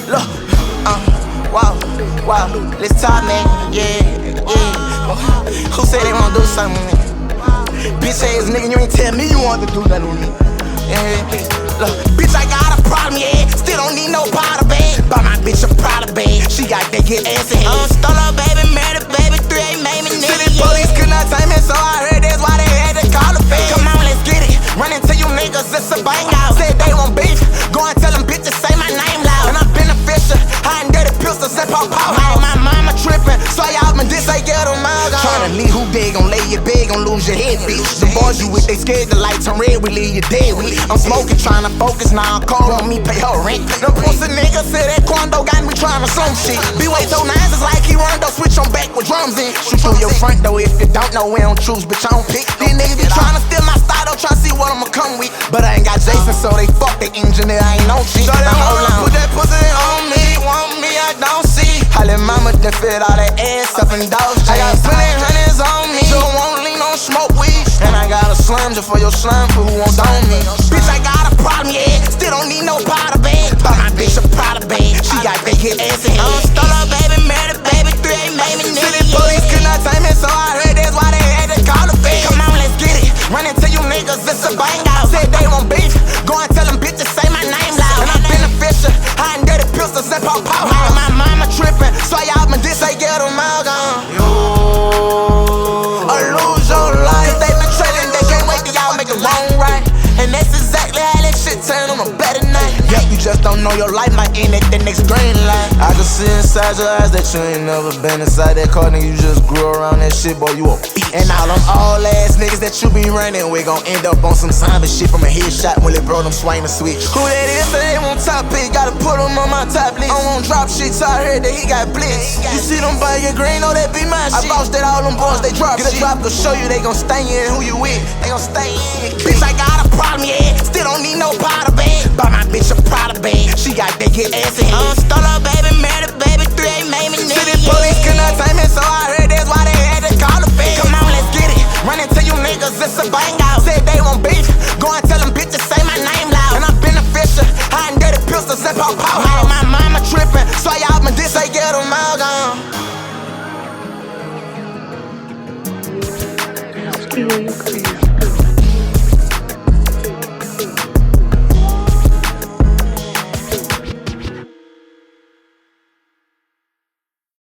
Look, wow, let's talk, man. Yeah. Who said they wanna do something with me? Bitch ass nigga, you ain't tell me you want to do nothing with me. Yeah. Look, bitch, I got a problem, yeah. Still don't need no powder bag. Buy my bitch a Prada bag. She got that good ass in here. Stole her baby, married a baby, 3 made me nigga. City police could not tame me, so I heard that's why they had to call the feds. Come on, let's get it. Run into you niggas, it's a bang out. Said they want beef. Go and tell them bitches, say my name loud. And I'm beneficial, hiding dirty pistols and pop out. My mama tripping, so y'all been this ain't get them out. Tryna leave who dead, gon' lay your bed, gon' lose your head, bitch. The boys you with, they scared the lights turn red, we leave you dead. I'm smoking, tryna focus, now I'm cold on me, pay her rent. The pussy nigga said that Quando got me tryna some shit. B-Way so nice, it's like he run, don't switch on back with drums in. Shoot through your front door if you don't know, we don't choose, bitch, I don't pick. These niggas be tryna steal my style, don't try to see what I'ma come with. But I ain't got Jason, so they fuck the engineer, I ain't no shit. So they wanna put that pussy on me, want me, I don't see. I let mama done fit all that ass up in dogs. I got plenty hundreds on me, so won't lean on smoke weed. And I got a slime just for your slime for who wants on me. Bitch, I got a problem, yeah. Still don't need no powder bag. Buy my bitch a Prada bag. She got that good ass in here. Stole her baby, married a baby, 3 made me nigga. City police could not tame me, so I heard that's why they had to call the feds. Come on, let's get it. Run into you niggas, it's a bang out. Said they want beef. Go and tell them bitches, say my name loud. And I'm beneficial, hiding dirty pistols and pop out. My mama tripping, so y'all been this ain't get them out gone. Or lose your life. Cause they been trailing, they can't wait till y'all make it wrong right. And that's exactly how that shit turn on a better night. Yep, you just don't know your life might end at the next green light. I can see inside your eyes that you ain't never been inside that car, nigga. You just grew around that shit, boy, you a beast. And all them all ass niggas that you be running, we gon' end up on some zombie shit from a headshot when they bro them swing the switch. Who that is, say they want top pick, gotta put them on my top list. I won't drop shit, so I heard that he got blitz. You see them buy your green, oh that be my shit. I bossed that all them boys, they drop shit. Get a drop, go show you they gon' stay in who you with. They gon' stay in. Bitch, I got a problem, yeah. Still don't need no powder bag. Buy my bitch a Prada bag. She got that good ass in here. Stole her baby, married a baby, 3 made me nigga. City police could not tame me, so I heard that's why they had to call the feds. Come on, let's get it. Run into you niggas, it's a bang out. Said they want beef. Go and tell them bitches, say my name loud. And I'm beneficial, hiding dirty pistols and pop out. My mama tripping, so y'all been this ain't get them out gone. Still you crazy.